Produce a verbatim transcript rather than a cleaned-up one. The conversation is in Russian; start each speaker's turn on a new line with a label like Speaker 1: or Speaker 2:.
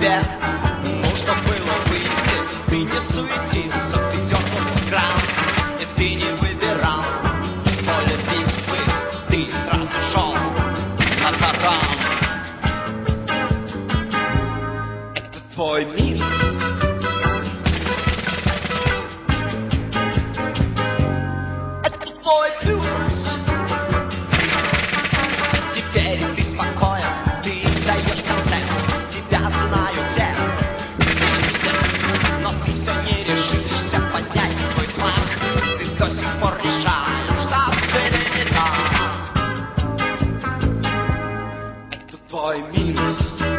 Speaker 1: тебе нужно было выйти. Ты не суетился, ты дернул кран, и ты не выбирал поле битвы, ты сразу шел на таран. Это твой минус. Это твой плюс. Теперь ты спокоен, ты даешь концерт, тебя знают все, но ты все не решишься поднять свой флаг. Ты до сих пор решаешь, что были не так. Это твой минус.